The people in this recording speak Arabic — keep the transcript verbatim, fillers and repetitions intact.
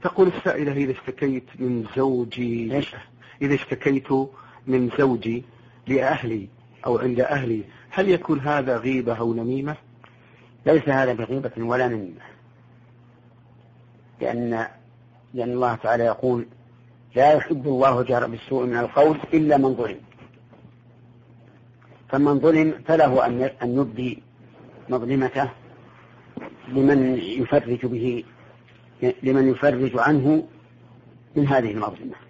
تقول السائلة: إذا اشتكيت من زوجي إيش؟ إذا اشتكيت من زوجي لأهلي أو عند أهلي، هل يكون هذا غيبة أو نميمة؟ ليس هذا بغيبة ولا نميمة، لأن لأن الله تعالى يقول: لا يحب الله جار بالسوء من القول إلا من ظلم. فمن ظلم فله أن يبدي مظلمته لمن يفرج به لمن يفرج عنه من هذه المظلمة.